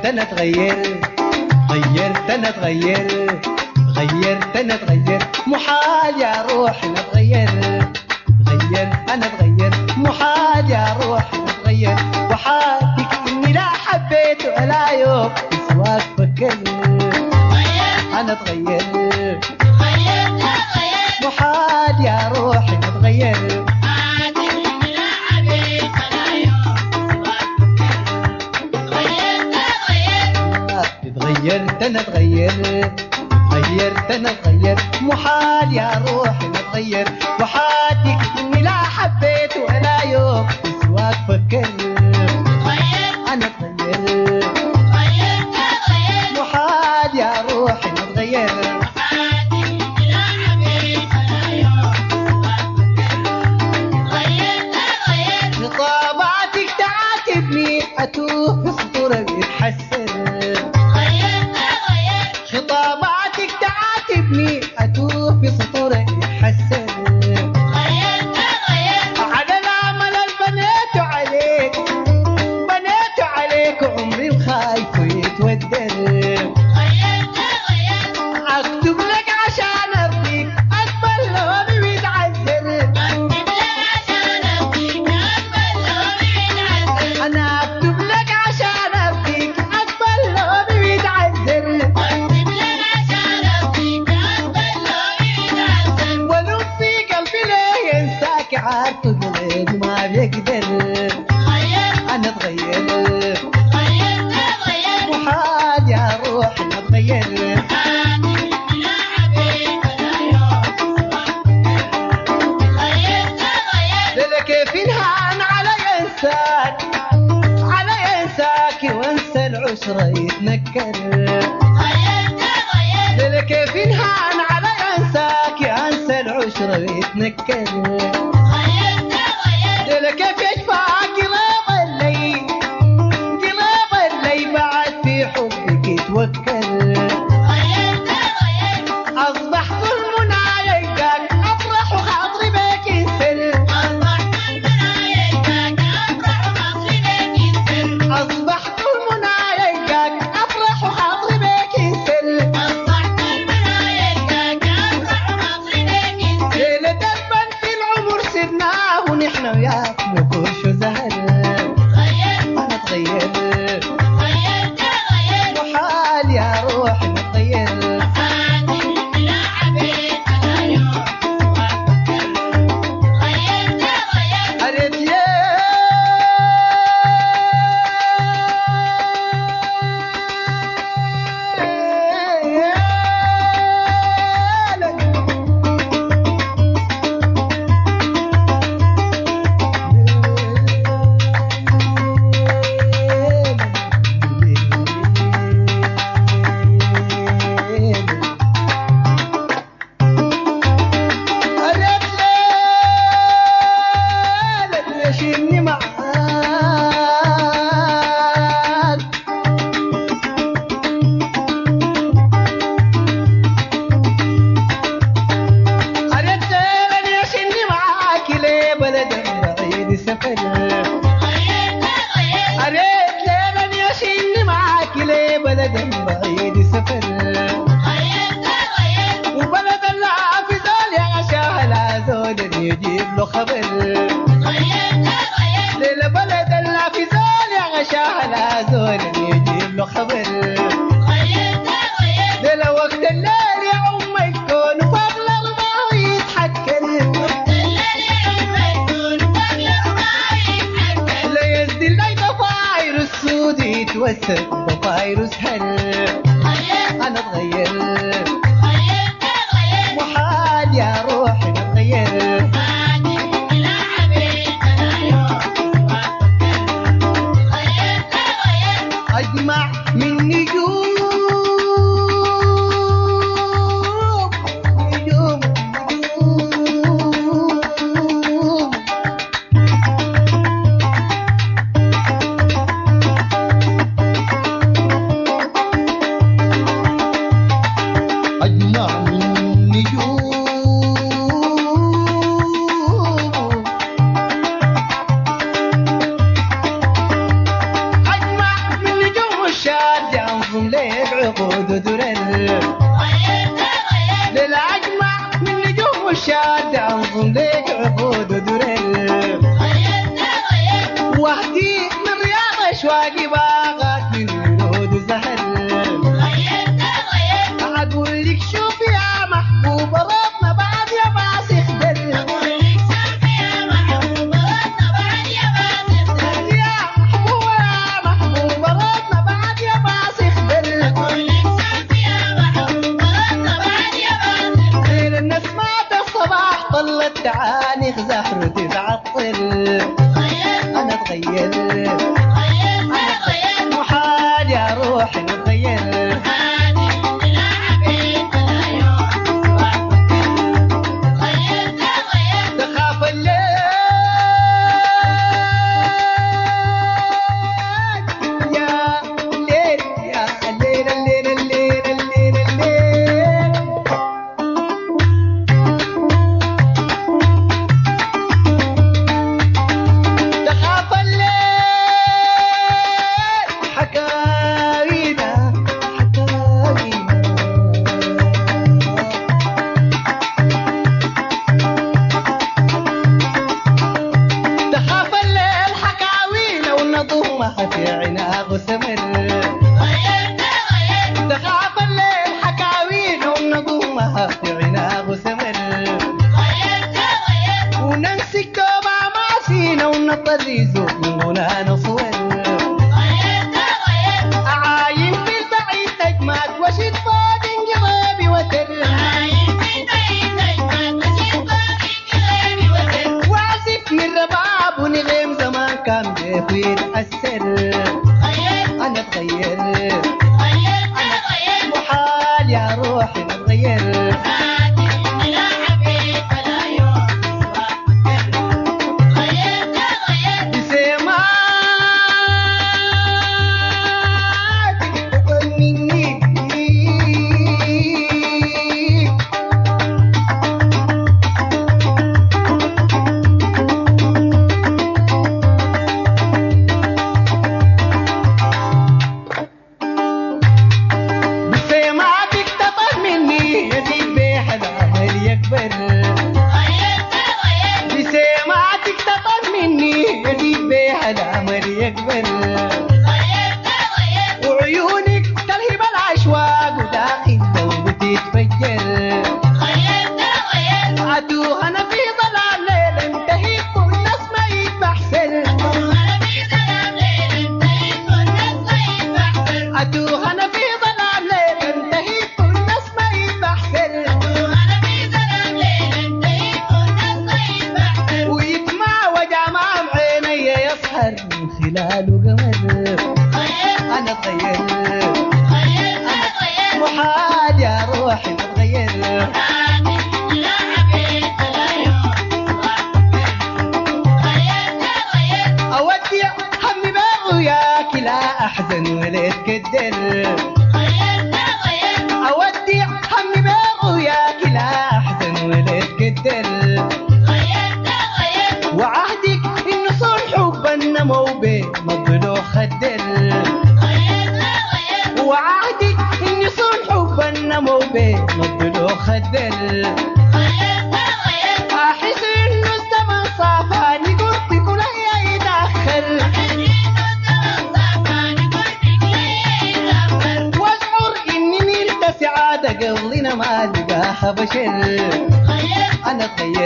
انا اتغير، غيرت انا اتغير، غيرت انا اتغير، محال يا روحي اتغير، غير انا اتغير، محال يا روحي اتغير، وحاتك اني لا حبيت ولا يوم سواك فكر، انا اتغير، محال يا روحي اتغير، اتغيرت انا اتغير، غيرت انا اتغير، محال يا روحي اتغير، وحاتك اني لا حبيت ولا يوم سواك فكر، انا اتغير، محال يا روحي اتغير، خطاباتك تعاتبني اتوه في سطورك يتحسن، خطاباتك تعاتبني اتوه في سطورك يتحسن، على الامل البنيت عليك، بنيت عليك عمري الخايف ويتودر، اكتب لك عشان ارضيك اقبل لوني ويتعذر، انا اكتب لك عشان ارضيك اقبل لوني ويتعذر، ولو في قلبي ليه ينساك عارف غير ما بيقدر، انا اتغير، محال يا روحي اتغير، كيف ينهان على انساك، على انساك وانسى العشرة يتنكر، كيف ينهان على انساك انسى العشرة يتنكر، كيف يشفى قلب الليل، قلب الليل بعد في حبك يتوكل، اصبح ظلمنا يلقاك افرح وخاطري بك ينسل، اصبح ظلمنا يلقاك افرح وخاطري بك ينسل، ليلة دبا في العمر سرناه ونحن وياك نكوش وزهر، انا اتغير، محال يا روحي اتغير، قالت ليه شيلني معاك، قالت لي شيلني معاك ليه بلد بعيد سفر، قالت لي شيلني معاك ليه بلد بعيد سفر، وبلد الله في زول يا عشاه لا زول يجيب له خبر، ليلة بلد الله في زول يا غشاه لا زول يجيب له خبر، ليلة وقت الليل يا ام الكون وفوق الارض يتحكر، لا يزدي اللي ضفاير السود يتوسد ضفاير سهر، انا اتغير، محال يا روحي اتغير، اجمع من نجوم، نجوم نجوم، يا دعم ليك عقود ودرل وحدي من رياض اشواقي باغاك من ورود وزهر اقول لك شوف يا محبوب ربنا بعد يا باسخ دل يا محبوب ربنا بعد يا باسخ دل غير الناس مات الصباح طلت تعاني زهرتي تعطل انا اتغير محال يا روحي نتغير تخاف الليل يا ليل يا الليل الليل الليل الليل الليل تخاف الليل حكاوينا تخاف الليل حكاوينا ونضمها في عناق وسمر تخاف الليل حكاوينا ونضمها في عناق وسمر وننسك توبة معسينا ونطريزو من هنا نصور أعاين في البعيد نجمات وشد فوق انقلابي وتر واعزف من رباب ونغيم زمان كان بيخوي يتأثر أنا اتغير محال يا روحي نتغير بسمعتك تطر مني يزيد بيها الأمل يكبر وعيونك تلهب الأشواق وداخل قلبي تتفجر أتوه أنا في ظلام ليل انتهيت والناس ما يتبحسر أتوه أنا في ظلام ليل انتهيت والناس ما يتبحسر ويجمع وجمع بعيني يسهر من خلاله قمر أنا اتغير محال يا روحي نتغير أودع همي بغياك لا أحزن ولا أتكدر أودع همي بغياك لا أحزن ولا أتكدر وعهدك إنه صار حبنا موبي مضلو خدر وعهدك إنه صار حبنا موبي مضلو خدر أحس إنه الزمن صافاني قلبي كله يتأخر وأشعر إني نلت سعادة قبلنا ما لقاها بشر أنا اتغير